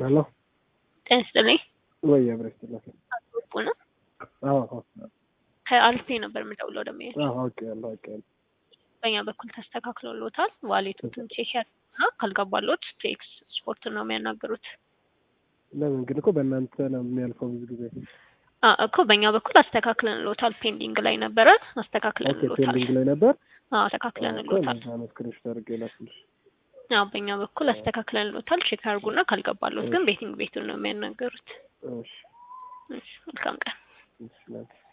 Hello? ጤንስጥልኝ ወይ አብረስተላከ አጥቁ ነው አዎ ከአልፌ ነበር የምደውለው ደግሞ ኦኬ ኦኬ በእኛ በኩል ተስተካክሎሎታል ዋሌቱን ቼክ ያድርጉና ካልገባሎት ቴክስ ስፖርት ነው የሚያናገሩት ለምን ግን እኮ በእናንተ ነው የሚያልፈው ብዙ ጊዜ እኮ በእኛ በኩል አስተካክለንሎታል ፔንዲንግ ላይ ነበረ አስተካክለንሎታል ፔንዲንግ ላይ ነበር አስተካክለንሎታል ስክሪንሾት አድርጌ ላስልሽ በእኛ በኩል አስተካክለንሎታል ቼክ አድርጉና ካልገባሎት ግን ቤቱን ነው የሚያናገሩት እሺ መልካም ቀን